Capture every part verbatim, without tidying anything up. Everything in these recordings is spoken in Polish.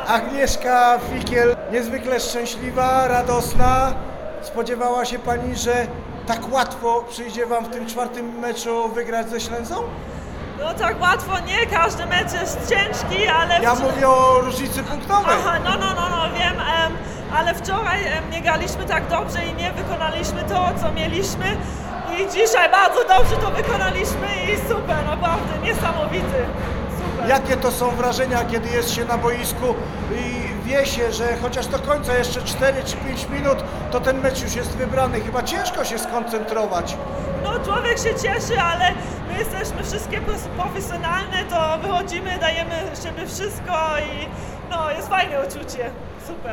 Agnieszka Fikiel, niezwykle szczęśliwa, radosna. Spodziewała się Pani, że tak łatwo przyjdzie Wam w tym czwartym meczu wygrać ze Ślęzą? No tak łatwo nie, każdy mecz jest ciężki, ale... Ja mówię o różnicy punktowej. Aha, no, no, no, no wiem, em, ale wczoraj em, nie graliśmy tak dobrze i nie wykonaliśmy to, co mieliśmy. I dzisiaj bardzo dobrze to wykonaliśmy i super, naprawdę niesamowity. Super. Jakie to są wrażenia, kiedy jest się na boisku i wie się, że chociaż do końca jeszcze cztery czy pięć minut, to ten mecz już jest wybrany. Chyba ciężko się skoncentrować. No człowiek się cieszy, ale my jesteśmy wszystkie profesjonalne, to wychodzimy, dajemy siebie wszystko i no jest fajne uczucie. Super.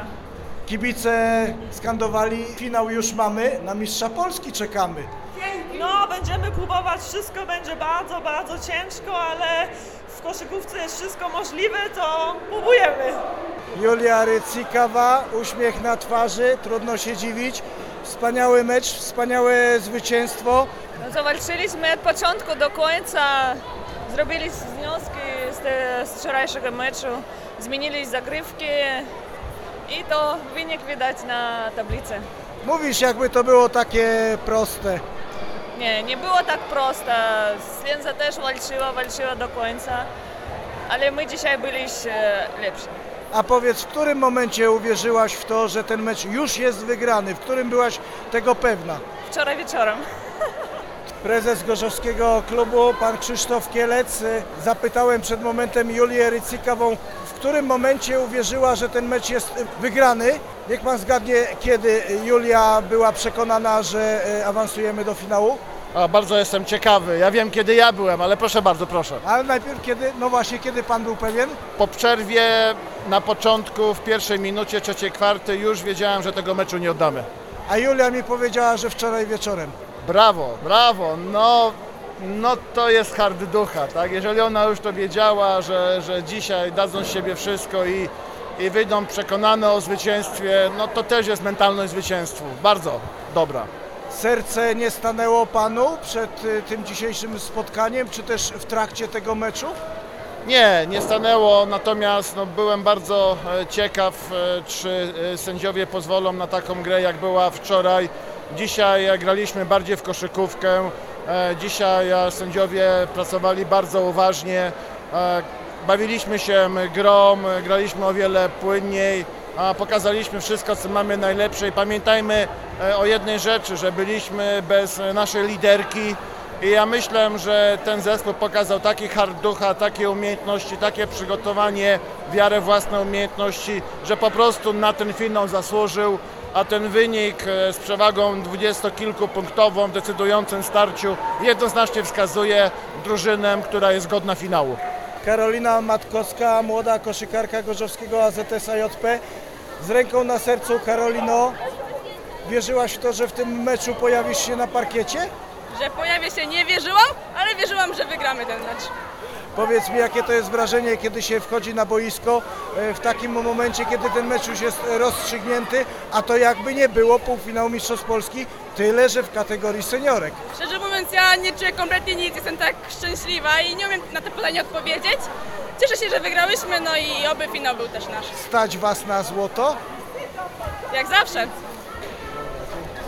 Kibice skandowali, finał już mamy, na mistrza Polski czekamy. No, będziemy próbować, wszystko będzie bardzo, bardzo ciężko, ale w koszykówce jest wszystko możliwe, to próbujemy. Julia Rycikawa, uśmiech na twarzy, trudno się dziwić. Wspaniały mecz, wspaniałe zwycięstwo. No, zawalczyliśmy od początku do końca, zrobili wnioski z, te, z wczorajszego meczu, zmienili zagrywki i to wynik widać na tablicy. Mówisz, jakby to było takie proste. Nie, nie było tak prosto. Ślęza też walczyła, walczyła do końca, ale my dzisiaj byliśmy lepsi. A powiedz, w którym momencie uwierzyłaś w to, że ten mecz już jest wygrany? W którym byłaś tego pewna? Wczoraj wieczorem. Prezes gorzowskiego klubu, pan Krzysztof Kielec. Zapytałem przed momentem Julię Rycikawą, w którym momencie uwierzyła, że ten mecz jest wygrany. Niech pan zgadnie, kiedy Julia była przekonana, że awansujemy do finału. A, bardzo jestem ciekawy. Ja wiem, kiedy ja byłem, ale proszę bardzo, proszę. Ale najpierw kiedy, no właśnie, kiedy pan był pewien? Po przerwie na początku, w pierwszej minucie trzeciej kwarty już wiedziałem, że tego meczu nie oddamy. A Julia mi powiedziała, że wczoraj wieczorem. Brawo, brawo, no, no to jest hard ducha, tak? Jeżeli ona już to wiedziała, że, że dzisiaj dadzą z siebie wszystko i, i wyjdą przekonane o zwycięstwie, no to też jest mentalność zwycięstwa. Bardzo dobra. Serce nie stanęło panu przed y, tym dzisiejszym spotkaniem, czy też w trakcie tego meczu? Nie, nie stanęło, natomiast no, byłem bardzo e, ciekaw, e, czy e, sędziowie pozwolą na taką grę, jak była wczoraj. Dzisiaj e, graliśmy bardziej w koszykówkę, e, dzisiaj e, sędziowie pracowali bardzo uważnie, e, bawiliśmy się grą, e, graliśmy o wiele płynniej, a pokazaliśmy wszystko, co mamy najlepsze i pamiętajmy e, o jednej rzeczy, że byliśmy bez naszej liderki. I ja myślę, że ten zespół pokazał taki hard ducha, takie umiejętności, takie przygotowanie, wiarę w własne umiejętności, że po prostu na ten finał zasłużył, a ten wynik z przewagą dwudziestokilkupunktową w decydującym starciu jednoznacznie wskazuje drużynę, która jest godna finału. Karolina Matkowska, młoda koszykarka gorzowskiego A Z S A J P. Z ręką na sercu, Karolino, wierzyłaś w to, że w tym meczu pojawisz się na parkiecie? Że pojawię się, nie wierzyłam, ale wierzyłam, że wygramy ten mecz. Powiedz mi, jakie to jest wrażenie, kiedy się wchodzi na boisko w takim momencie, kiedy ten mecz już jest rozstrzygnięty, a to jakby nie było półfinał Mistrzostw Polski, tyle, że w kategorii seniorek. Szczerze mówiąc, ja nie czuję kompletnie nic, jestem tak szczęśliwa i nie umiem na to pytanie odpowiedzieć. Cieszę się, że wygrałyśmy, no i oby finał był też nasz. Stać was na złoto? Jak zawsze.